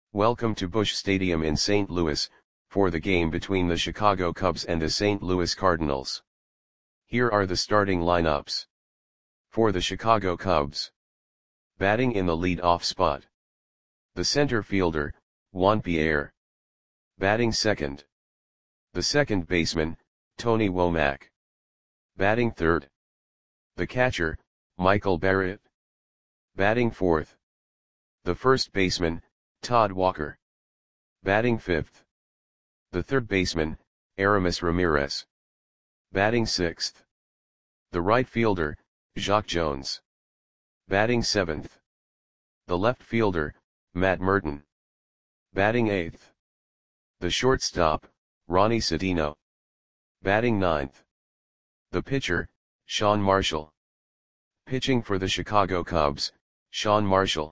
Welcome to Busch Stadium in St. Louis, for the game between the Chicago Cubs and the St. Louis Cardinals. Here are the starting lineups. For the Chicago Cubs. Batting in the lead-off spot. The center fielder, Juan Pierre. Batting second. The second baseman, Tony Womack. Batting third. The catcher, Michael Barrett. Batting fourth. The first baseman, Todd Walker. Batting fifth. The third baseman, Aramis Ramirez. Batting sixth. The right fielder, Jacque Jones. Batting seventh. The left fielder, Matt Merton. Batting eighth. The shortstop, Ronnie Sedino. Batting ninth. The pitcher, Sean Marshall. Pitching for the Chicago Cubs, Sean Marshall.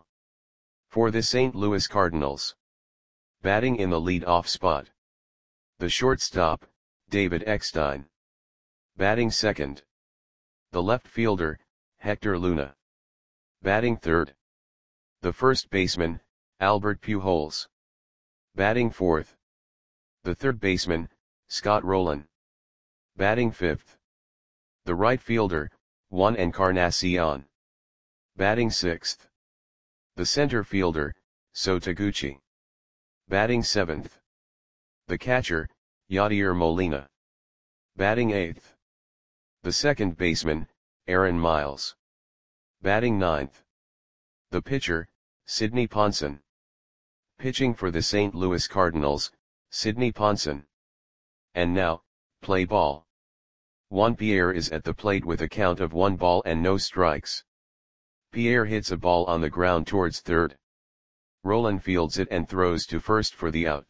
For the St. Louis Cardinals. Batting in the lead-off spot. The shortstop, David Eckstein. Batting second. The left fielder, Hector Luna. Batting third. The first baseman, Albert Pujols. Batting fourth. The third baseman, Scott Rolen. Batting fifth. The right fielder, Juan Encarnacion. Batting sixth. The center fielder, Sho Taguchi. Batting seventh. The catcher, Yadier Molina. Batting eighth. The second baseman, Aaron Miles. Batting ninth. The pitcher, Sidney Ponson. Pitching for the St. Louis Cardinals, Sidney Ponson. And now, play ball. Juan Pierre is at the plate with a count of 1 ball and no strikes. Pierre hits a ball on the ground towards third. Rolen fields it and throws to first for the out.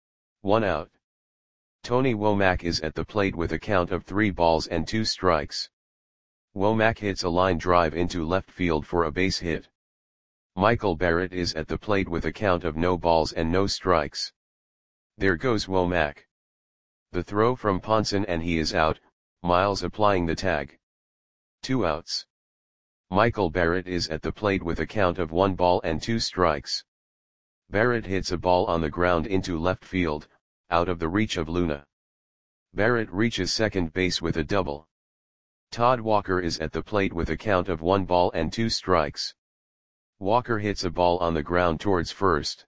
1 out. Tony Womack is at the plate with a count of 3 balls and 2 strikes. Womack hits a line drive into left field for a base hit. Michael Barrett is at the plate with a count of no balls and no strikes. There goes Womack. The throw from Ponson and he is out, Miles applying the tag. 2 outs. Michael Barrett is at the plate with a count of 1 ball and 2 strikes. Barrett hits a ball on the ground into left field, out of the reach of Luna. Barrett reaches second base with a double. Todd Walker is at the plate with a count of 1 ball and 2 strikes. Walker hits a ball on the ground towards first.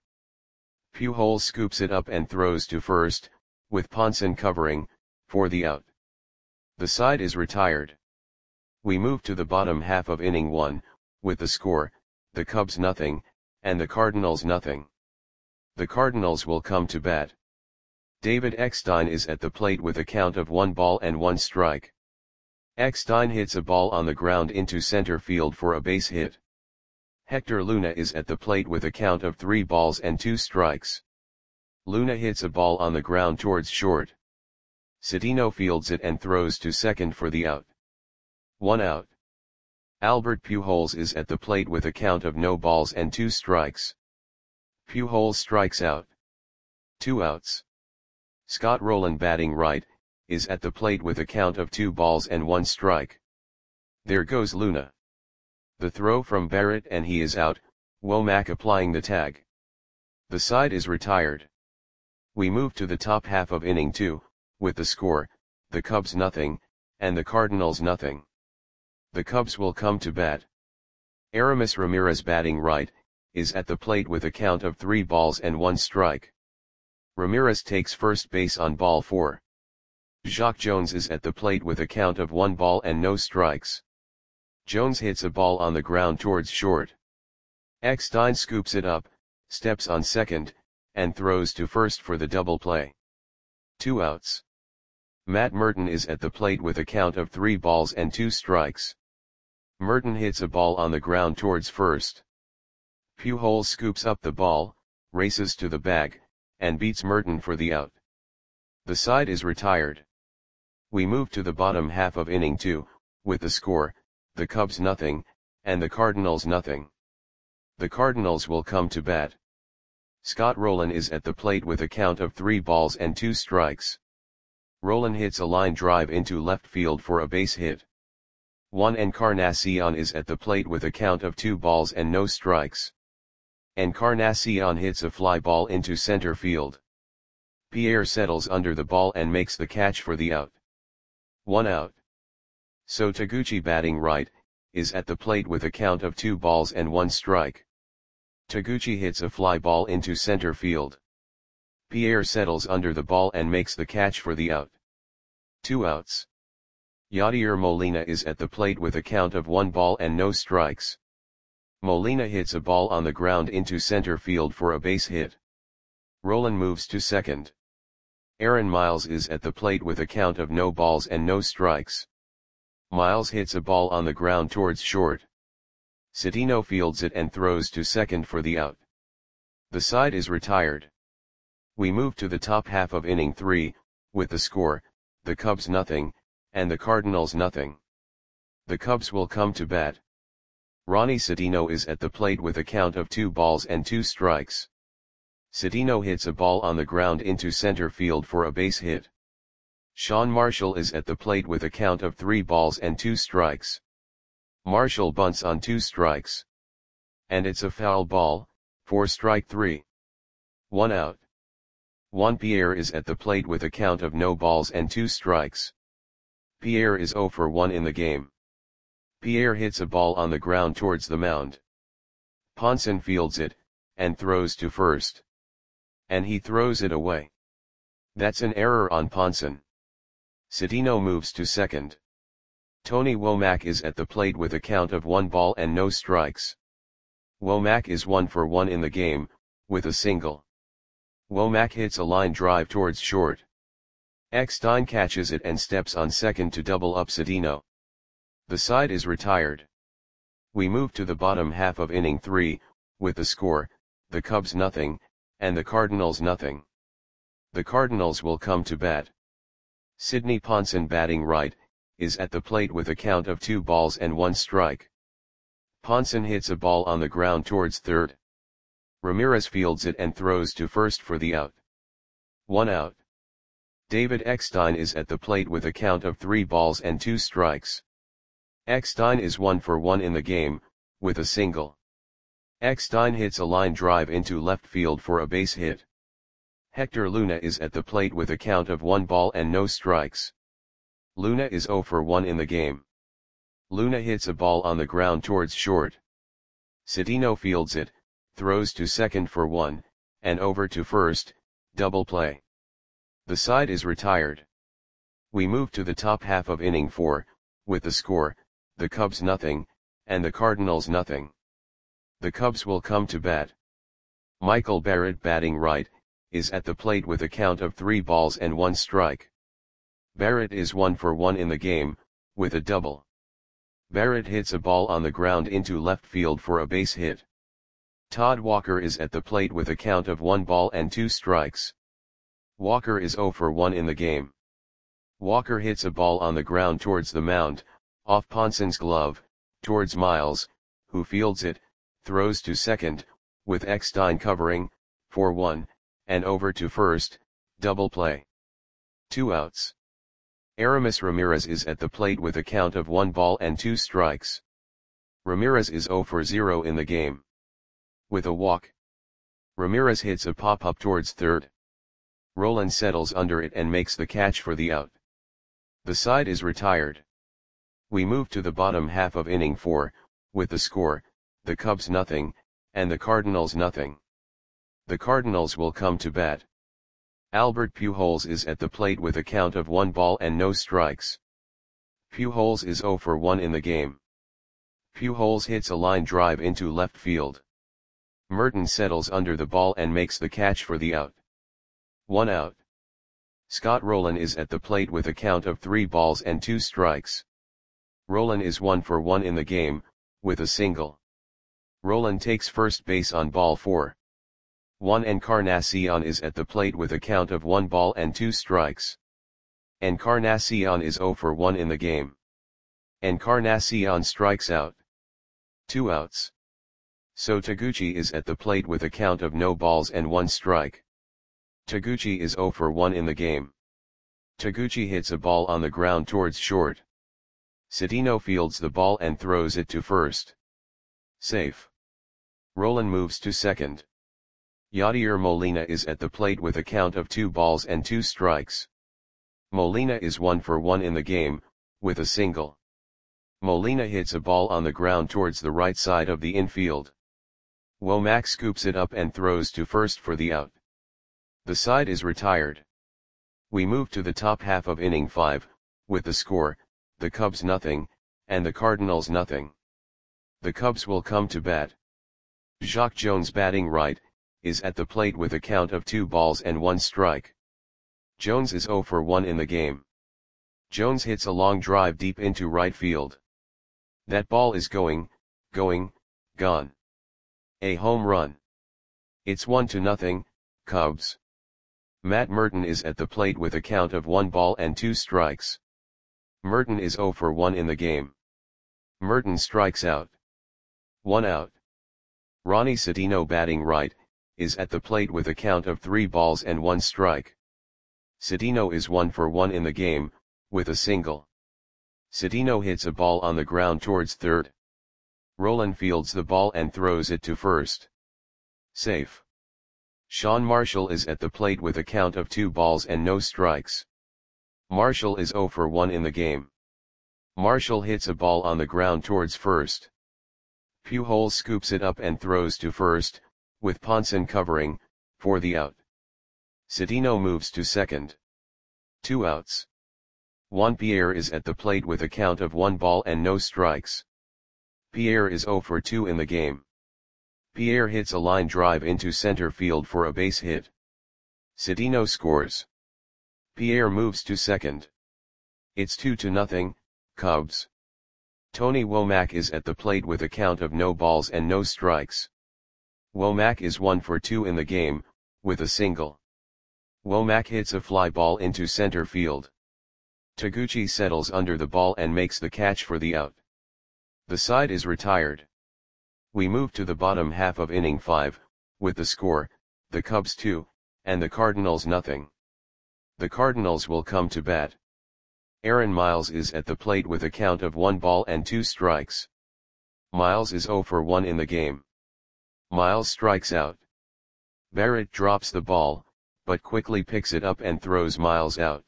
Pujols scoops it up and throws to first, with Ponson covering, for the out. The side is retired. We move to the bottom half of inning 1, with the score, the Cubs nothing, and the Cardinals nothing. The Cardinals will come to bat. David Eckstein is at the plate with a count of 1 ball and 1 strike. Eckstein hits a ball on the ground into center field for a base hit. Hector Luna is at the plate with a count of 3 balls and 2 strikes. Luna hits a ball on the ground towards short. Sedino fields it and throws to second for the out. 1 out. Albert Pujols is at the plate with a count of no balls and 2 strikes. Pujols strikes out. 2 outs. Scott Rolen batting right, is at the plate with a count of 2 balls and 1 strike. There goes Luna. The throw from Barrett and he is out, Womack applying the tag. The side is retired. We move to the top half of inning 2, with the score, the Cubs nothing, and the Cardinals nothing. The Cubs will come to bat. Aramis Ramirez batting right, is at the plate with a count of 3 balls and 1 strike. Ramirez takes first base on ball 4. Jacque Jones is at the plate with a count of 1 ball and no strikes. Jones hits a ball on the ground towards short. Eckstein scoops it up, steps on second, and throws to first for the double play. 2 outs. Matt Merton is at the plate with a count of 3 balls and 2 strikes. Merton hits a ball on the ground towards first. Pujols scoops up the ball, races to the bag, and beats Merton for the out. The side is retired. We move to the bottom half of inning 2, with the score, the Cubs nothing, and the Cardinals nothing. The Cardinals will come to bat. Scott Rolen is at the plate with a count of 3 balls and 2 strikes. Rolen hits a line drive into left field for a base hit. Juan Encarnacion is at the plate with a count of 2 balls and no strikes. Encarnacion hits a fly ball into center field. Pierre settles under the ball and makes the catch for the out. 1 out. So Taguchi, batting right, is at the plate with a count of 2 balls and 1 strike. Taguchi hits a fly ball into center field. Pierre settles under the ball and makes the catch for the out. 2 outs. Yadier Molina is at the plate with a count of 1 ball and no strikes. Molina hits a ball on the ground into center field for a base hit. Roland moves to second. Aaron Miles is at the plate with a count of no balls and no strikes. Miles hits a ball on the ground towards short. Citino fields it and throws to second for the out. The side is retired. We move to the top half of inning 3, with the score, the Cubs nothing, and the Cardinals nothing. The Cubs will come to bat. Ronnie Citino is at the plate with a count of 2 balls and 2 strikes. Citino hits a ball on the ground into center field for a base hit. Sean Marshall is at the plate with a count of 3 balls and 2 strikes. Marshall bunts on 2 strikes. And it's a foul ball, for strike 3. 1 out. Juan Pierre is at the plate with a count of no balls and 2 strikes. Pierre is 0 for 1 in the game. Pierre hits a ball on the ground towards the mound. Ponson fields it, and throws to first. And he throws it away. That's an error on Ponson. Citino moves to second. Tony Womack is at the plate with a count of 1 ball and no strikes. Womack is 1 for 1 in the game, with a single. Womack hits a line drive towards short. Eckstein catches it and steps on second to double up Citino. The side is retired. We move to the bottom half of inning 3, with the score, the Cubs nothing, and the Cardinals nothing. The Cardinals will come to bat. Sidney Ponson, batting right, is at the plate with a count of 2 balls and 1 strike. Ponson hits a ball on the ground towards third. Ramirez fields it and throws to first for the out. 1 out. David Eckstein is at the plate with a count of 3 balls and 2 strikes. Eckstein is 1 for 1 in the game, with a single. Eckstein hits a line drive into left field for a base hit. Hector Luna is at the plate with a count of 1 ball and no strikes. Luna is 0 for 1 in the game. Luna hits a ball on the ground towards short. Citino fields it, throws to second for 1, and over to first, double play. The side is retired. We move to the top half of inning 4, with the score, the Cubs nothing, and the Cardinals nothing. The Cubs will come to bat. Michael Barrett, batting right, is at the plate with a count of 3 balls and 1 strike. Barrett is 1 for 1 in the game, with a double. Barrett hits a ball on the ground into left field for a base hit. Todd Walker is at the plate with a count of 1 ball and 2 strikes. Walker is 0 for 1 in the game. Walker hits a ball on the ground towards the mound, off Ponson's glove, towards Miles, who fields it, throws to second, with Eckstein covering, for 1, and over to first, double play. 2 outs. Aramis Ramirez is at the plate with a count of 1 ball and 2 strikes. Ramirez is 0 for 0 in the game. With a walk. Ramirez hits a pop-up towards third. Roland settles under it and makes the catch for the out. The side is retired. We move to the bottom half of inning 4, with the score, the Cubs nothing, and the Cardinals nothing. The Cardinals will come to bat. Albert Pujols is at the plate with a count of 1 ball and no strikes. Pujols is 0 for 1 in the game. Pujols hits a line drive into left field. Merton settles under the ball and makes the catch for the out. 1 out. Scott Rolen is at the plate with a count of 3 balls and 2 strikes. Rolen is 1 for 1 in the game, with a single. Rolen takes first base on ball 4. Juan Encarnacion is at the plate with a count of 1 ball and 2 strikes. Encarnacion is 0 for 1 in the game. Encarnacion strikes out. 2 outs. So Taguchi is at the plate with a count of no balls and 1 strike. Taguchi is 0 for 1 in the game. Taguchi hits a ball on the ground towards short. Citino fields the ball and throws it to first. Safe. Roland moves to second. Yadier Molina is at the plate with a count of 2 balls and 2 strikes. Molina is 1 for 1 in the game, with a single. Molina hits a ball on the ground towards the right side of the infield. Womack scoops it up and throws to first for the out. The side is retired. We move to the top half of inning 5, with the score, the Cubs nothing, and the Cardinals nothing. The Cubs will come to bat. Jacque Jones batting right, is at the plate with a count of 2 balls and 1 strike. Jones is 0 for 1 in the game. Jones hits a long drive deep into right field. That ball is going, gone. A home run. It's 1-0, Cubs. Matt Merton is at the plate with a count of 1 ball and 2 strikes. Merton is 0 for 1 in the game. Merton strikes out. 1 out. Ronnie Cedeno batting right, is at the plate with a count of 3 balls and 1 strike. Cedeno is 1 for 1 in the game, with a single. Cedeno hits a ball on the ground towards third. Roland fields the ball and throws it to first. Safe. Sean Marshall is at the plate with a count of 2 balls and no strikes. Marshall is 0 for 1 in the game. Marshall hits a ball on the ground towards first. Pujols scoops it up and throws to first, with Ponson covering, for the out. Cedeno moves to second. 2 outs. Juan Pierre is at the plate with a count of 1 ball and no strikes. Pierre is 0 for 2 in the game. Pierre hits a line drive into center field for a base hit. Cedeno scores. Pierre moves to second. It's 2-0, Cubs. Tony Womack is at the plate with a count of no balls and no strikes. Womack is 1 for 2 in the game, with a single. Womack hits a fly ball into center field. Taguchi settles under the ball and makes the catch for the out. The side is retired. We move to the bottom half of inning 5, with the score, the Cubs 2, and the Cardinals nothing. The Cardinals will come to bat. Aaron Miles is at the plate with a count of 1 ball and 2 strikes. Miles is 0 for 1 in the game. Miles strikes out. Barrett drops the ball, but quickly picks it up and throws Miles out.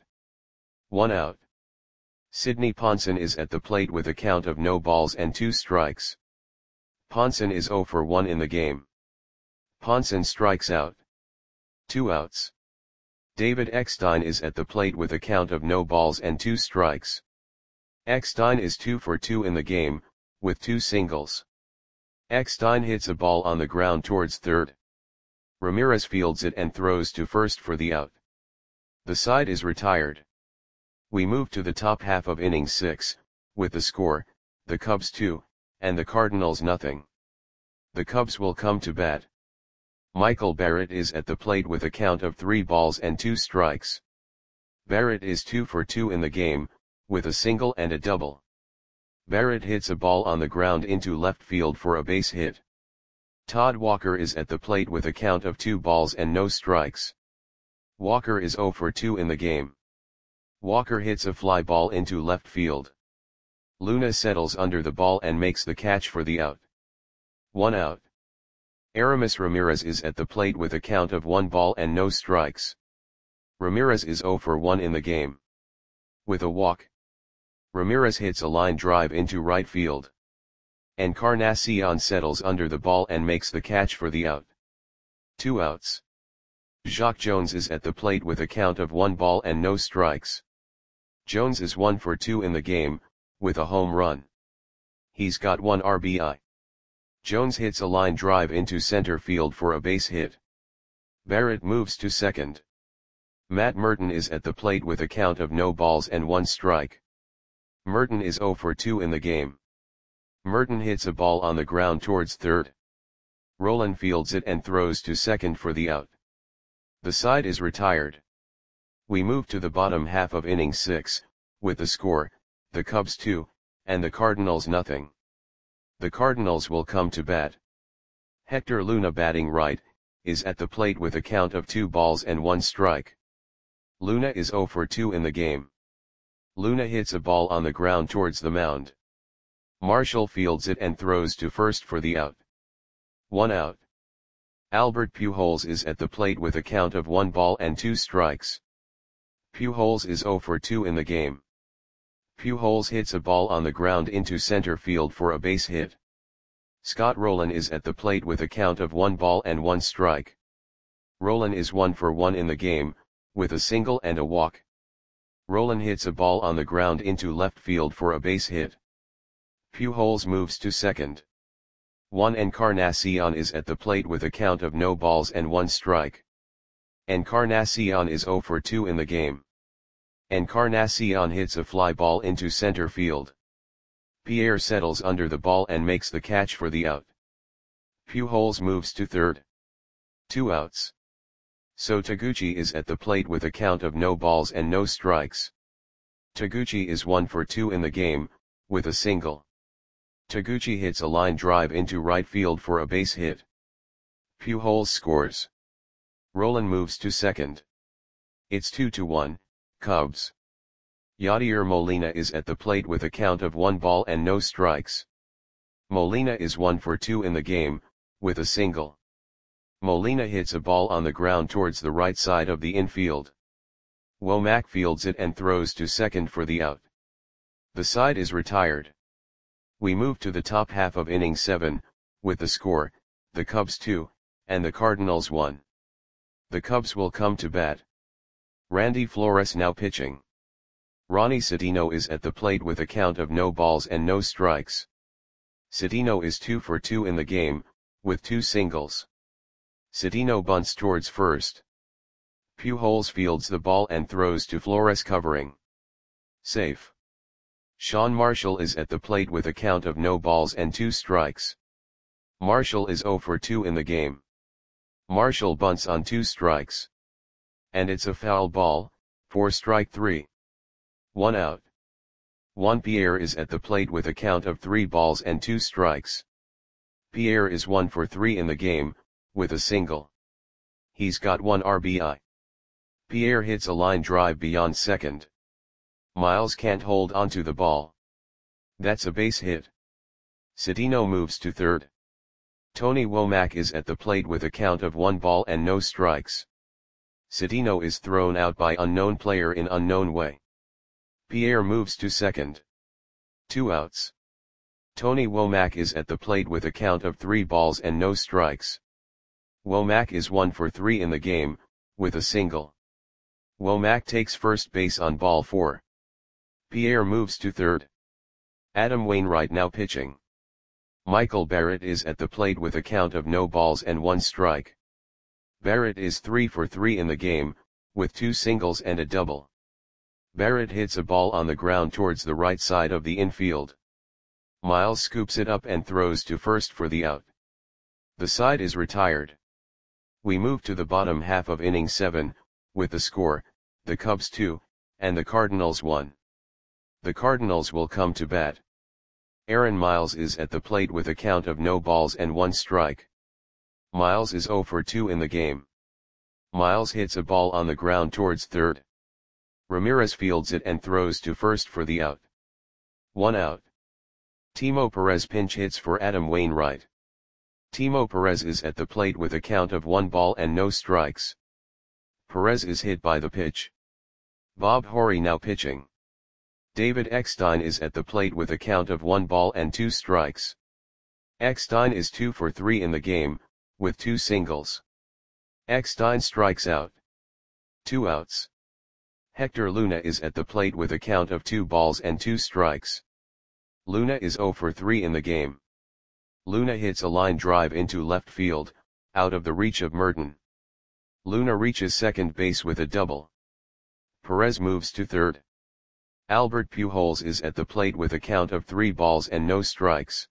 1 out. Sidney Ponson is at the plate with a count of no balls and 2 strikes. Ponson is 0 for 1 in the game. Ponson strikes out. 2 outs. David Eckstein is at the plate with a count of no balls and 2 strikes. Eckstein is 2 for 2 in the game, with 2 singles. Eckstein hits a ball on the ground towards third. Ramirez fields it and throws to first for the out. The side is retired. We move to the top half of inning 6, with the score, the Cubs 2, and the Cardinals nothing. The Cubs will come to bat. Michael Barrett is at the plate with a count of 3 balls and 2 strikes. Barrett is 2 for 2 in the game, with a single and a double. Barrett hits a ball on the ground into left field for a base hit. Todd Walker is at the plate with a count of 2 balls and no strikes. Walker is 0 for 2 in the game. Walker hits a fly ball into left field. Luna settles under the ball and makes the catch for the out. 1 out. Aramis Ramirez is at the plate with a count of 1 ball and no strikes. Ramirez is 0 for 1 in the game. With a walk. Ramirez hits a line drive into right field. Encarnacion settles under the ball and makes the catch for the out. 2 outs. Jacque Jones is at the plate with a count of 1 ball and no strikes. Jones is 1 for 2 in the game, with a home run. He's got 1 RBI. Jones hits a line drive into center field for a base hit. Barrett moves to second. Matt Merton is at the plate with a count of no balls and 1 strike. Merton is 0 for 2 in the game. Merton hits a ball on the ground towards third. Roland fields it and throws to second for the out. The side is retired. We move to the bottom half of inning 6, with the score, the Cubs 2, and the Cardinals nothing. The Cardinals will come to bat. Hector Luna batting right, is at the plate with a count of 2 balls and 1 strike. Luna is 0 for 2 in the game. Luna hits a ball on the ground towards the mound. Marshall fields it and throws to first for the out. 1 out. Albert Pujols is at the plate with a count of 1 ball and 2 strikes. Pujols is 0 for 2 in the game. Pujols hits a ball on the ground into center field for a base hit. Scott Rolen is at the plate with a count of 1 ball and 1 strike. Rolen is 1 for 1 in the game, with a single and a walk. Rolen hits a ball on the ground into left field for a base hit. Pujols moves to second. Juan Encarnacion is at the plate with a count of no balls and 1 strike. Encarnacion is 0 for 2 in the game. Encarnacion hits a fly ball into center field. Pierre settles under the ball and makes the catch for the out. Pujols moves to third. 2 outs. So Taguchi is at the plate with a count of no balls and no strikes. Taguchi is 1 for 2 in the game, with a single. Taguchi hits a line drive into right field for a base hit. Pujols scores. Rolen moves to second. It's 2-1, Cubs. Yadier Molina is at the plate with a count of 1 ball and no strikes. Molina is 1 for 2 in the game, with a single. Molina hits a ball on the ground towards the right side of the infield. Womack fields it and throws to second for the out. The side is retired. We move to the top half of inning 7, with the score, the Cubs 2, and the Cardinals 1. The Cubs will come to bat. Randy Flores now pitching. Ronnie Cedeno is at the plate with a count of no balls and no strikes. Cedeno is 2 for 2 in the game, with 2 singles. Cedeno bunts towards first. Pujols fields the ball and throws to Flores covering. Safe. Sean Marshall is at the plate with a count of no balls and 2 strikes. Marshall is 0 for 2 in the game. Marshall bunts on 2 strikes. And it's a foul ball, for strike 3. 1 out. Juan Pierre is at the plate with a count of 3 balls and 2 strikes. Pierre is 1 for 3 in the game, with a single. He's got 1 RBI. Pierre hits a line drive beyond second. Miles can't hold onto the ball. That's a base hit. Cedeno moves to third. Tony Womack is at the plate with a count of 1 ball and no strikes. Cedeno is thrown out by unknown player in unknown way. Pierre moves to second. 2 outs. Tony Womack is at the plate with a count of 3 balls and no strikes. Womack is 1 for 3 in the game, with a single. Womack takes first base on ball 4. Pierre moves to third. Adam Wainwright now pitching. Michael Barrett is at the plate with a count of no balls and 1 strike. Barrett is 3 for 3 in the game, with 2 singles and a double. Barrett hits a ball on the ground towards the right side of the infield. Miles scoops it up and throws to first for the out. The side is retired. We move to the bottom half of inning 7, with the score, the Cubs 2, and the Cardinals 1. The Cardinals will come to bat. Aaron Miles is at the plate with a count of no balls and 1 strike. Miles is 0 for 2 in the game. Miles hits a ball on the ground towards third. Ramirez fields it and throws to first for the out. 1 out. Timo Perez pinch hits for Adam Wainwright. Timo Perez is at the plate with a count of 1 ball and no strikes. Perez is hit by the pitch. Bob Horry now pitching. David Eckstein is at the plate with a count of 1 ball and 2 strikes. Eckstein is 2 for 3 in the game, with 2 singles. Eckstein strikes out. 2 outs. Hector Luna is at the plate with a count of 2 balls and 2 strikes. Luna is 0 for 3 in the game. Luna hits a line drive into left field, out of the reach of Merton. Luna reaches second base with a double. Perez moves to third. Albert Pujols is at the plate with a count of 3 balls and no strikes.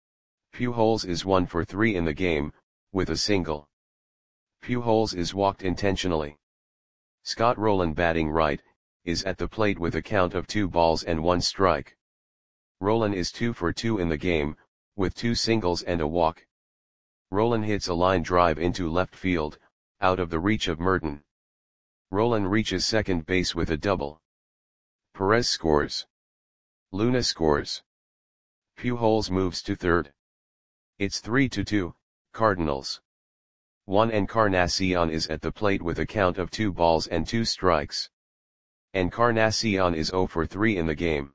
Pujols is 1 for 3 in the game, with a single. Pujols is walked intentionally. Scott Rolen batting right, is at the plate with a count of 2 balls and 1 strike. Rolen is 2 for 2 in the game, with 2 singles and a walk. Rolen hits a line drive into left field, out of the reach of Merton. Rolen reaches second base with a double. Perez scores. Luna scores. Pujols moves to third. It's 3-2, Cardinals. 1. Encarnacion is at the plate with a count of 2 balls and 2 strikes. Encarnacion is 0 for 3 in the game.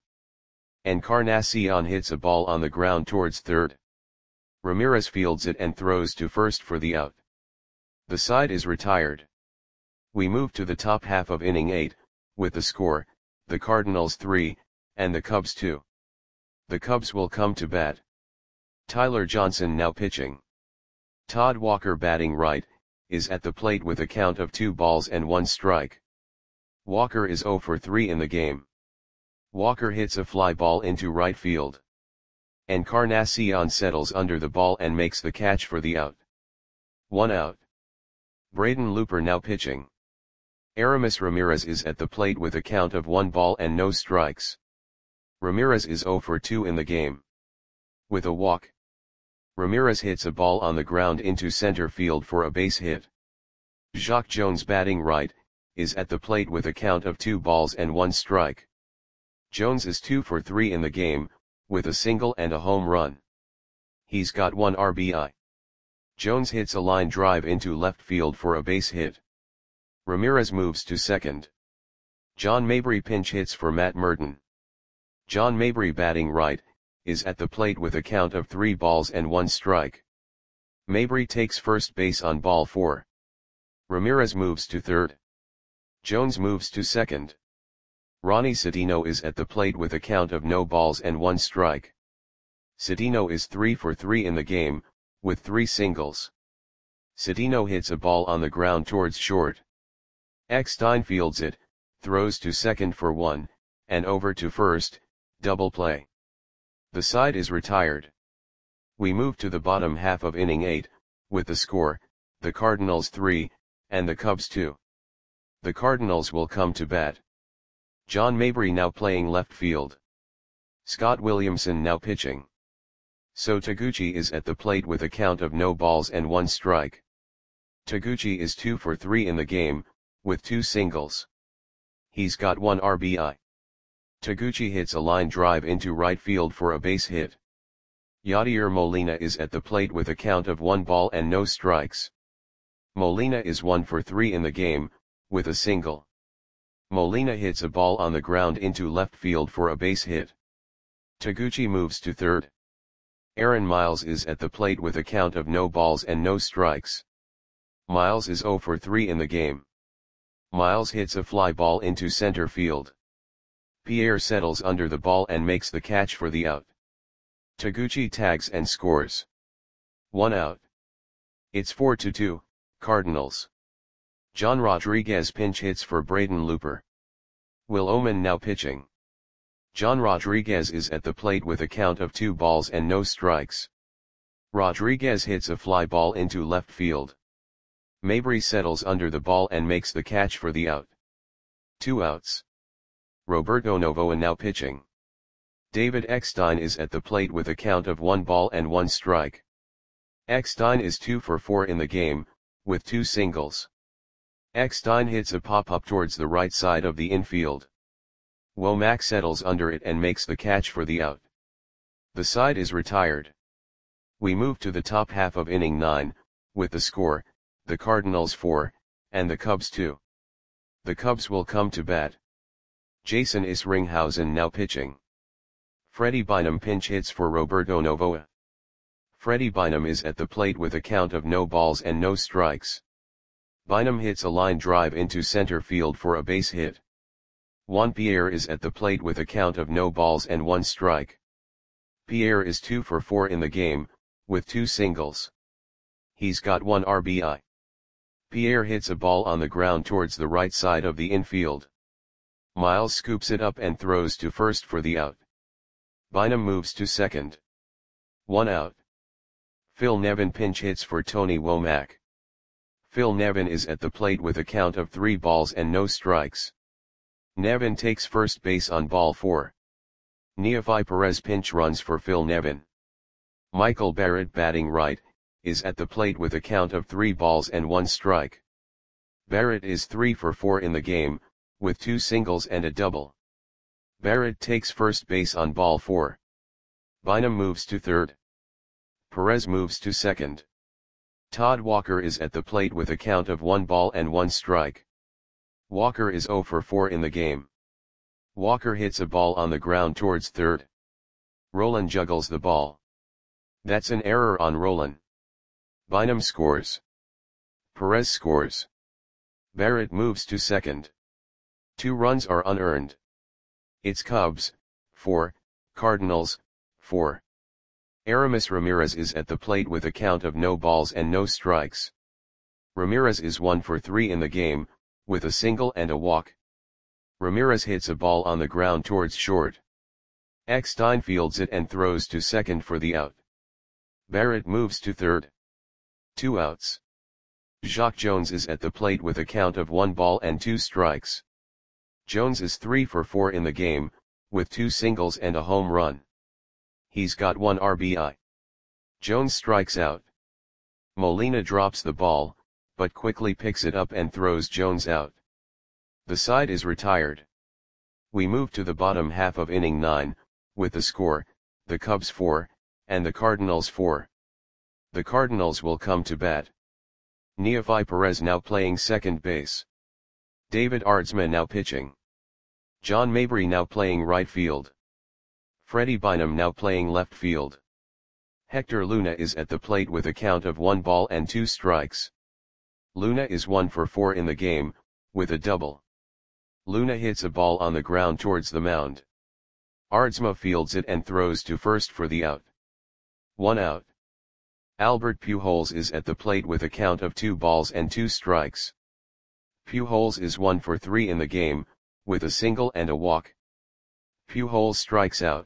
Encarnacion hits a ball on the ground towards third. Ramirez fields it and throws to first for the out. The side is retired. We move to the top half of inning 8, with the score, the Cardinals 3, and the Cubs 2. The Cubs will come to bat. Tyler Johnson now pitching. Todd Walker batting right, is at the plate with a count of 2 balls and 1 strike. Walker is 0 for 3 in the game. Walker hits a fly ball into right field. Encarnacion settles under the ball and makes the catch for the out. 1 out. Braden Looper now pitching. Aramis Ramirez is at the plate with a count of 1 ball and no strikes. Ramirez is 0 for 2 in the game. With a walk, Ramirez hits a ball on the ground into center field for a base hit. Jacque Jones batting right, is at the plate with a count of 2 balls and 1 strike. Jones is 2 for 3 in the game, with a single and a home run. He's got 1 RBI. Jones hits a line drive into left field for a base hit. Ramirez moves to second. John Mabry pinch hits for Matt Merton. John Mabry batting right, is at the plate with a count of 3 balls and 1 strike. Mabry takes first base on ball 4. Ramirez moves to third. Jones moves to second. Ronnie Cedeno is at the plate with a count of no balls and 1 strike. Cedeno is 3 for 3 in the game, with 3 singles. Cedeno hits a ball on the ground towards short. Eckstein fields it, throws to second for 1, and over to first, double play. The side is retired. We move to the bottom half of inning 8, with the score, the Cardinals 3, and the Cubs 2. The Cardinals will come to bat. John Mabry now playing left field. Scott Williamson now pitching. So Taguchi is at the plate with a count of no balls and 1 strike. Taguchi is 2 for 3 in the game, with 2 singles. He's got 1 RBI. Taguchi hits a line drive into right field for a base hit. Yadier Molina is at the plate with a count of 1 ball and no strikes. Molina is 1 for 3 in the game, with a single. Molina hits a ball on the ground into left field for a base hit. Taguchi moves to third. Aaron Miles is at the plate with a count of no balls and no strikes. Miles is 0 for 3 in the game. Miles hits a fly ball into center field. Pierre settles under the ball and makes the catch for the out. Taguchi tags and scores. 1 out. It's 4-2, Cardinals. John Rodriguez pinch hits for Braden Looper. Will Oman now pitching. John Rodriguez is at the plate with a count of 2 balls and no strikes. Rodriguez hits a fly ball into left field. Mabry settles under the ball and makes the catch for the out. 2 outs. Roberto Novoa now pitching. David Eckstein is at the plate with a count of 1 ball and 1 strike. Eckstein is 2 for 4 in the game, with 2 singles. Eckstein hits a pop-up towards the right side of the infield. Womack settles under it and makes the catch for the out. The side is retired. We move to the top half of inning 9, with the score, the Cardinals 4, and the Cubs 2. The Cubs will come to bat. Jason Isringhausen now pitching. Freddie Bynum pinch hits for Roberto Novoa. Freddie Bynum is at the plate with a count of no balls and no strikes. Bynum hits a line drive into center field for a base hit. Juan Pierre is at the plate with a count of no balls and 1 strike. Pierre is 2 for 4 in the game, with 2 singles. He's got 1 RBI. Pierre hits a ball on the ground towards the right side of the infield. Miles scoops it up and throws to first for the out. Bynum moves to second. 1 out. Phil Nevin pinch hits for Tony Womack. Phil Nevin is at the plate with a count of 3 balls and no strikes. Nevin takes first base on ball 4. Neefi Perez pinch runs for Phil Nevin. Michael Barrett batting right, is at the plate with a count of 3 balls and 1 strike. Barrett is 3 for 4 in the game, with 2 singles and a double. Barrett takes first base on ball 4. Bynum moves to third. Perez moves to second. Todd Walker is at the plate with a count of 1 ball and 1 strike. Walker is 0 for 4 in the game. Walker hits a ball on the ground towards third. Rolen juggles the ball. That's an error on Rolen. Bynum scores. Perez scores. Barrett moves to second. 2 runs are unearned. It's Cubs, 4, Cardinals, 4. Aramis Ramirez is at the plate with a count of no balls and no strikes. Ramirez is 1 for 3 in the game, with a single and a walk. Ramirez hits a ball on the ground towards short. Eckstein fields it and throws to second for the out. Barrett moves to third. 2 outs. Jacque Jones is at the plate with a count of 1 ball and 2 strikes. Jones is 3 for 4 in the game, with 2 singles and a home run. He's got 1 RBI. Jones strikes out. Molina drops the ball, but quickly picks it up and throws Jones out. The side is retired. We move to the bottom half of inning 9, with the score, the Cubs 4, and the Cardinals 4. The Cardinals will come to bat. Neofi Perez now playing second base. David Aardsma now pitching. John Mabry now playing right field. Freddie Bynum now playing left field. Hector Luna is at the plate with a count of 1 ball and 2 strikes. Luna is 1 for 4 in the game, with a double. Luna hits a ball on the ground towards the mound. Aardsma fields it and throws to first for the out. 1 out. Albert Pujols is at the plate with a count of 2 balls and 2 strikes. Pujols is 1 for 3 in the game, with a single and a walk. Pujols strikes out.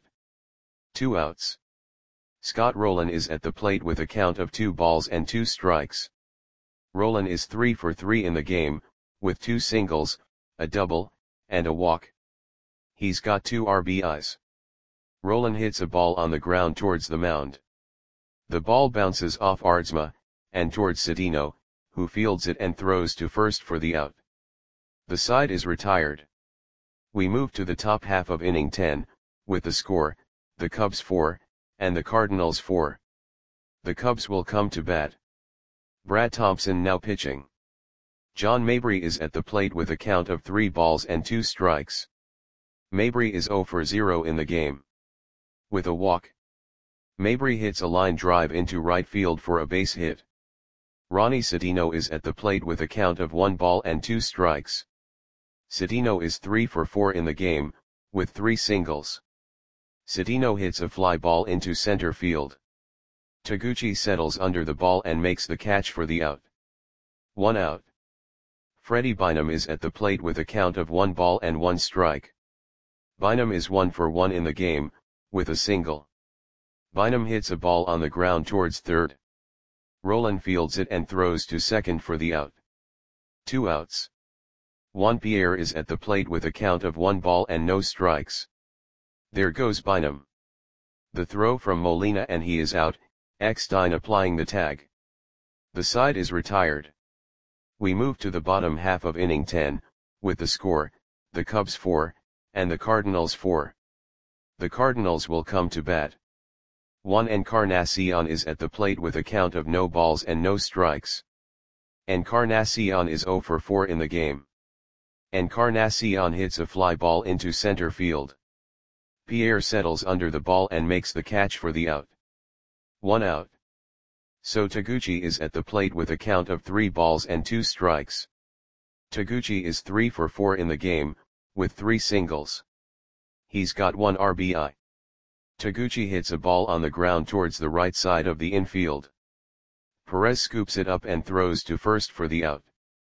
2 outs. Scott Rolen is at the plate with a count of 2 balls and 2 strikes. Rolen is 3 for 3 in the game, with 2 singles, a double, and a walk. He's got 2 RBIs. Rolen hits a ball on the ground towards the mound. The ball bounces off Aardsma, and towards Cedeno, who fields it and throws to first for the out. The side is retired. We move to the top half of inning 10, with the score, the Cubs 4, and the Cardinals 4. The Cubs will come to bat. Brad Thompson now pitching. John Mabry is at the plate with a count of 3 balls and 2 strikes. Mabry is 0 for 0 in the game. With a walk. Mabry hits a line drive into right field for a base hit. Ronnie Cedeno is at the plate with a count of 1 ball and 2 strikes. Cedeno is 3 for 4 in the game, with 3 singles. Cedeno hits a fly ball into center field. Taguchi settles under the ball and makes the catch for the out. 1 out. Freddie Bynum is at the plate with a count of 1 ball and 1 strike. Bynum is 1 for 1 in the game, with a single. Bynum hits a ball on the ground towards third. Rolen fields it and throws to second for the out. 2 outs. Juan Pierre is at the plate with a count of 1 ball and no strikes. There goes Bynum. The throw from Molina and he is out, Eckstein applying the tag. The side is retired. We move to the bottom half of inning 10, with the score, the Cubs 4, and the Cardinals 4. The Cardinals will come to bat. Juan Encarnacion is at the plate with a count of no balls and no strikes. Encarnacion is 0 for 4 in the game. Encarnacion hits a fly ball into center field. Pierre settles under the ball and makes the catch for the out. 1 out. So Taguchi is at the plate with a count of 3 balls and 2 strikes. Taguchi is 3 for 4 in the game, with 3 singles. He's got 1 RBI. Taguchi hits a ball on the ground towards the right side of the infield. Perez scoops it up and throws to first for the out.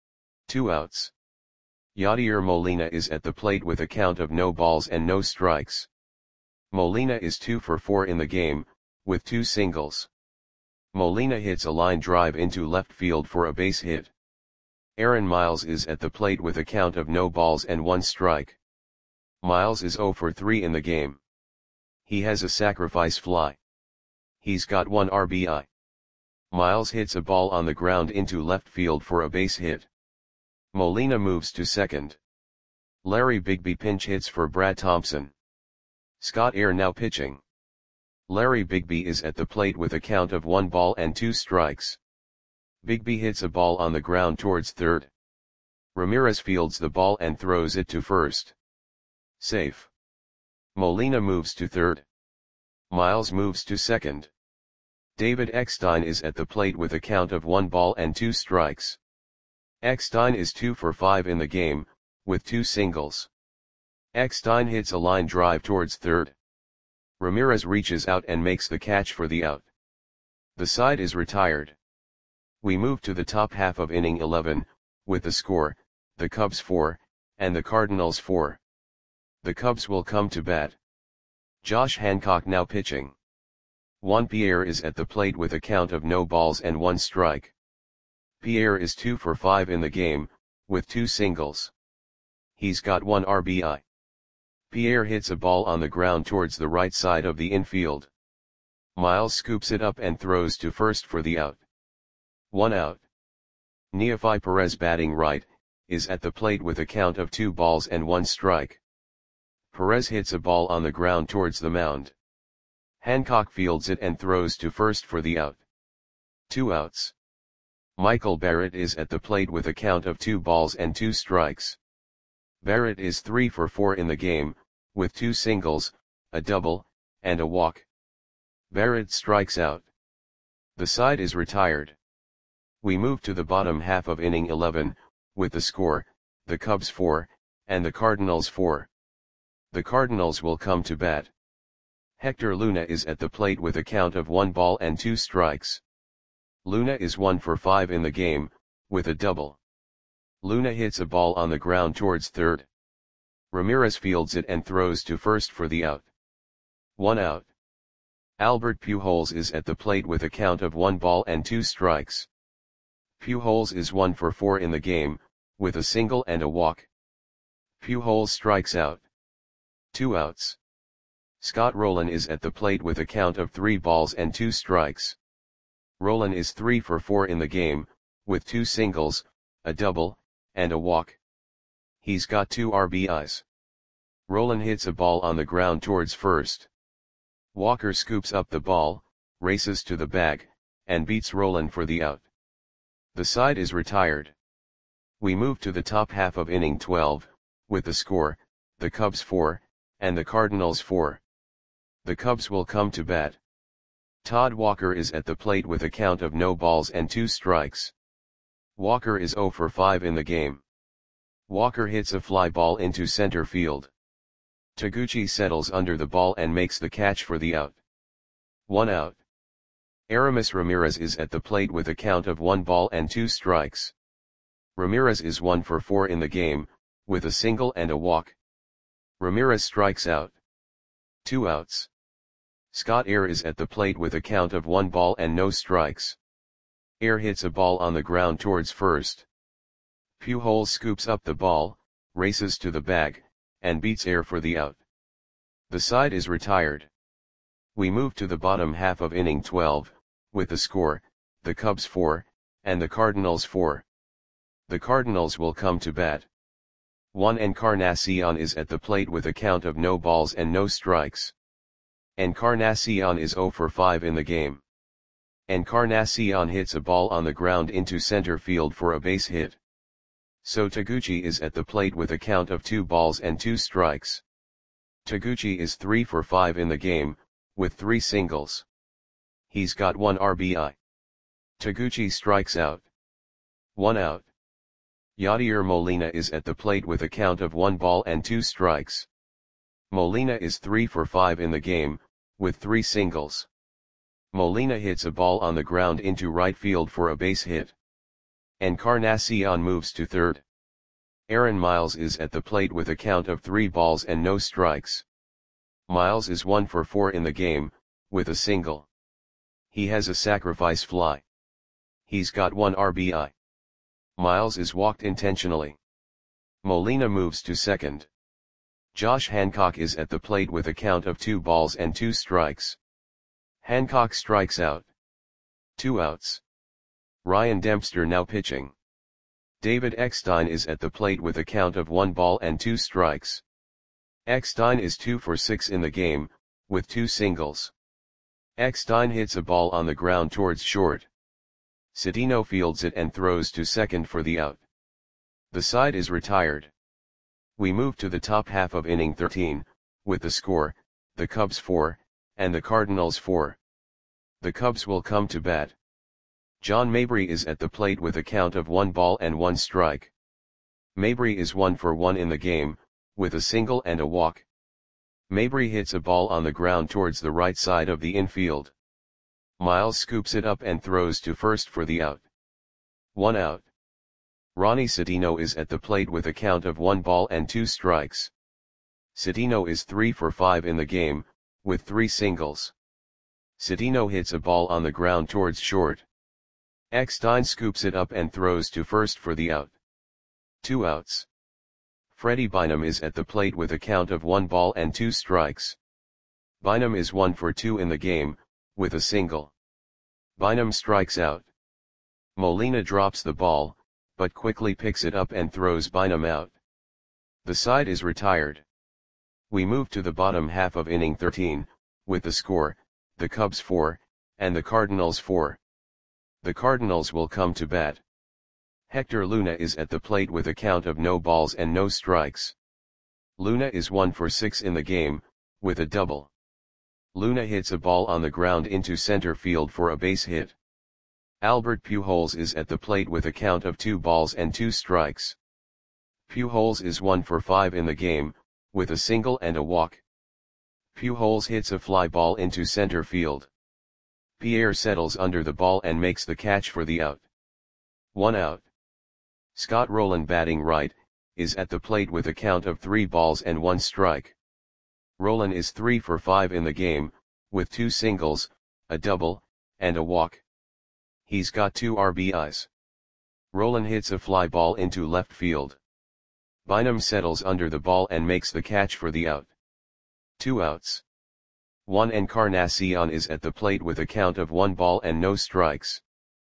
2 outs. Yadier Molina is at the plate with a count of no balls and no strikes. Molina is 2 for 4 in the game, with 2 singles. Molina hits a line drive into left field for a base hit. Aaron Miles is at the plate with a count of no balls and 1 strike. Miles is 0 for 3 in the game. He has a sacrifice fly. He's got 1 RBI. Miles hits a ball on the ground into left field for a base hit. Molina moves to second. Larry Bigby pinch hits for Brad Thompson. Scott Air now pitching. Larry Bigby is at the plate with a count of 1 ball and 2 strikes. Bigby hits a ball on the ground towards third. Ramirez fields the ball and throws it to first. Safe. Molina moves to third. Miles moves to second. David Eckstein is at the plate with a count of 1 ball and 2 strikes. Eckstein is 2 for 5 in the game, with 2 singles. Eckstein hits a line drive towards third. Ramirez reaches out and makes the catch for the out. The side is retired. We move to the top half of inning 11, with the score, the Cubs 4, and the Cardinals 4. The Cubs will come to bat. Josh Hancock now pitching. Juan Pierre is at the plate with a count of no balls and 1 strike. Pierre is 2 for 5 in the game, with 2 singles. He's got 1 RBI. Pierre hits a ball on the ground towards the right side of the infield. Miles scoops it up and throws to first for the out. 1 out. Neefi Perez batting right, is at the plate with a count of 2 balls and 1 strike. Perez hits a ball on the ground towards the mound. Hancock fields it and throws to first for the out. 2 outs. Michael Barrett is at the plate with a count of 2 balls and 2 strikes. Barrett is 3 for 4 in the game, with 2 singles, a double, and a walk. Barrett strikes out. The side is retired. We move to the bottom half of inning 11, with the score, the Cubs 4, and the Cardinals 4. The Cardinals will come to bat. Hector Luna is at the plate with a count of 1 ball and 2 strikes. Luna is 1 for 5 in the game, with a double. Luna hits a ball on the ground towards third. Ramirez fields it and throws to first for the out. 1 out. Albert Pujols is at the plate with a count of 1 ball and 2 strikes. Pujols is 1 for 4 in the game, with a single and a walk. Pujols strikes out. 2 outs. Scott Rolen is at the plate with a count of 3 balls and 2 strikes. Rolen is 3 for 4 in the game, with 2 singles, a double, and a walk. He's got 2 RBIs. Rolen hits a ball on the ground towards first. Walker scoops up the ball, races to the bag, and beats Rolen for the out. The side is retired. We move to the top half of inning 12, with the score, the Cubs 4, and the Cardinals 4. The Cubs will come to bat. Todd Walker is at the plate with a count of no balls and 2 strikes. Walker is 0 for 5 in the game. Walker hits a fly ball into center field. Taguchi settles under the ball and makes the catch for the out. 1 out. Aramis Ramirez is at the plate with a count of 1 ball and 2 strikes. Ramirez is 1 for 4 in the game, with a single and a walk. Ramirez strikes out. 2 outs. Scott Eyre is at the plate with a count of 1 ball and no strikes. Eyre hits a ball on the ground towards first. Pujols scoops up the ball, races to the bag, and beats Eyre for the out. The side is retired. We move to the bottom half of inning 12, with the score, the Cubs 4, and the Cardinals 4. The Cardinals will come to bat. Juan Encarnacion is at the plate with a count of no balls and no strikes. Encarnacion is 0 for 5 in the game. Encarnacion hits a ball on the ground into center field for a base hit. So Taguchi is at the plate with a count of 2 balls and 2 strikes. Taguchi is 3 for 5 in the game, with 3 singles. He's got 1 RBI. Taguchi strikes out. 1 out. Yadier Molina is at the plate with a count of 1 ball and 2 strikes. Molina is 3 for 5 in the game, with 3 singles. Molina hits a ball on the ground into right field for a base hit. Encarnacion moves to third. Aaron Miles is at the plate with a count of 3 balls and no strikes. Miles is 1 for 4 in the game, with a single. He has a sacrifice fly. He's got 1 RBI. Miles is walked intentionally. Molina moves to second. Josh Hancock is at the plate with a count of 2 balls and 2 strikes. Hancock strikes out. 2 outs. Ryan Dempster now pitching. David Eckstein is at the plate with a count of 1 ball and 2 strikes. Eckstein is 2 for 6 in the game, with 2 singles. Eckstein hits a ball on the ground towards short. Cedeno fields it and throws to second for the out. The side is retired. We move to the top half of inning 13, with the score, the Cubs 4, and the Cardinals 4. The Cubs will come to bat. John Mabry is at the plate with a count of 1 ball and 1 strike. Mabry is 1 for 1 in the game, with a single and a walk. Mabry hits a ball on the ground towards the right side of the infield. Miles scoops it up and throws to first for the out. 1 out. Ronnie Cedeno is at the plate with a count of 1 ball and 2 strikes. Cedeno is 3 for 5 in the game, with 3 singles. Cedeno hits a ball on the ground towards short. Eckstein scoops it up and throws to first for the out. 2 outs. Freddie Bynum is at the plate with a count of 1 ball and 2 strikes. Bynum is 1 for 2 in the game, with a single. Bynum strikes out. Molina drops the ball, but quickly picks it up and throws Bynum out. The side is retired. We move to the bottom half of inning 13, with the score, the Cubs 4, and the Cardinals 4. The Cardinals will come to bat. Hector Luna is at the plate with a count of no balls and no strikes. Luna is 1 for 6 in the game, with a double. Luna hits a ball on the ground into center field for a base hit. Albert Pujols is at the plate with a count of 2 balls and 2 strikes. Pujols is 1 for 5 in the game, with a single and a walk. Pujols hits a fly ball into center field. Pierre settles under the ball and makes the catch for the out. 1 out. Scott Rowland, batting right, is at the plate with a count of 3 balls and 1 strike. Rowland is 3 for 5 in the game, with 2 singles, a double, and a walk. He's got 2 RBIs. Rowland hits a fly ball into left field. Bynum settles under the ball and makes the catch for the out. 2 outs. Juan Encarnacion is at the plate with a count of 1 ball and no strikes.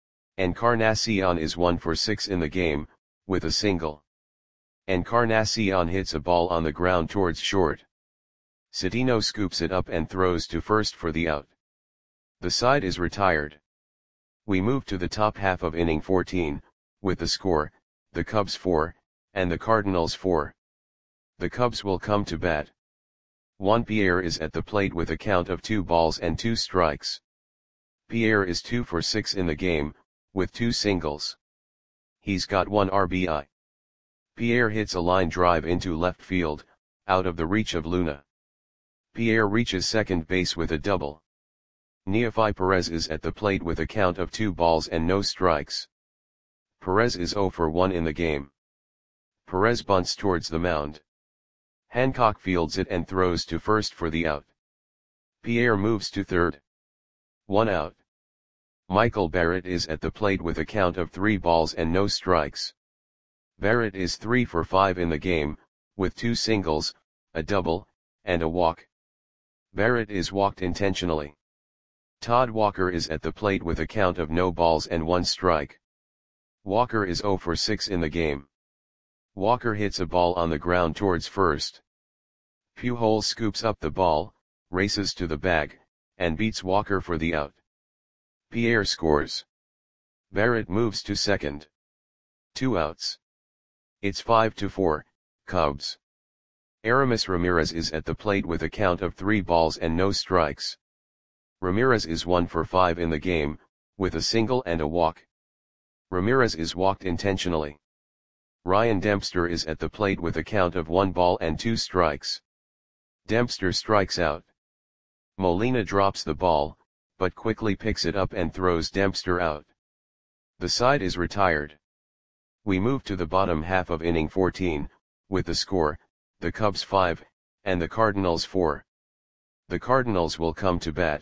Encarnacion is 1 for 6 in the game, with a single. Encarnacion hits a ball on the ground towards short. Cedeno scoops it up and throws to first for the out. The side is retired. We move to the top half of inning 14, with the score, the Cubs 4, and the Cardinals 4. The Cubs will come to bat. Juan Pierre is at the plate with a count of 2 balls and 2 strikes. Pierre is 2 for 6 in the game, with 2 singles. He's got 1 RBI. Pierre hits a line drive into left field, out of the reach of Luna. Pierre reaches second base with a double. Neofi Perez is at the plate with a count of 2 balls and no strikes. Perez is 0 for 1 in the game. Perez bunts towards the mound. Hancock fields it and throws to first for the out. Pierre moves to third. 1 out. Michael Barrett is at the plate with a count of 3 balls and no strikes. Barrett is 3 for 5 in the game, with 2 singles, a double, and a walk. Barrett is walked intentionally. Todd Walker is at the plate with a count of no balls and 1 strike. Walker is 0 for 6 in the game. Walker hits a ball on the ground towards first. Pujols scoops up the ball, races to the bag, and beats Walker for the out. Pierre scores. Barrett moves to second. 2 outs. It's 5-4, Cubs. Aramis Ramirez is at the plate with a count of 3 balls and no strikes. Ramirez is 1 for 5 in the game, with a single and a walk. Ramirez is walked intentionally. Ryan Dempster is at the plate with a count of 1 ball and 2 strikes. Dempster strikes out. Molina drops the ball, but quickly picks it up and throws Dempster out. The side is retired. We move to the bottom half of inning 14, with the score, the Cubs 5, and the Cardinals 4. The Cardinals will come to bat.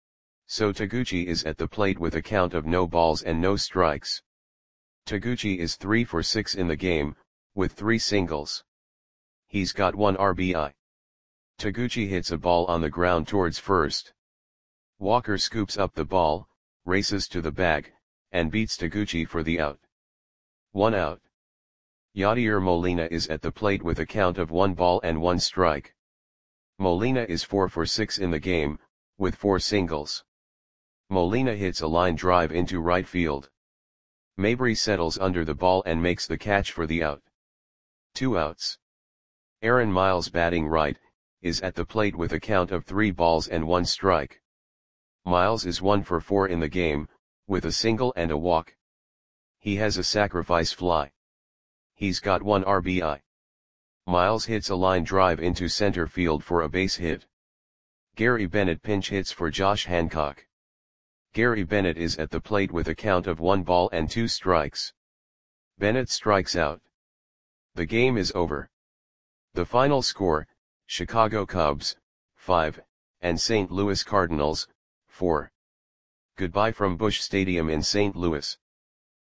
So Taguchi is at the plate with a count of no balls and no strikes. Taguchi is 3 for 6 in the game, with 3 singles. He's got 1 RBI. Taguchi hits a ball on the ground towards first. Walker scoops up the ball, races to the bag, and beats Taguchi for the out. 1 out. Yadier Molina is at the plate with a count of 1 ball and 1 strike. Molina is 4 for 6 in the game, with 4 singles. Molina hits a line drive into right field. Mabry settles under the ball and makes the catch for the out. 2 outs. Aaron Miles, batting right, is at the plate with a count of 3 balls and 1 strike. Miles is 1 for 4 in the game, with a single and a walk. He has a sacrifice fly. He's got 1 RBI. Miles hits a line drive into center field for a base hit. Gary Bennett pinch hits for Josh Hancock. Gary Bennett is at the plate with a count of 1 ball and 2 strikes. Bennett strikes out. The game is over. The final score, Chicago Cubs, 5, and St. Louis Cardinals, 4. Goodbye from Busch Stadium in St. Louis.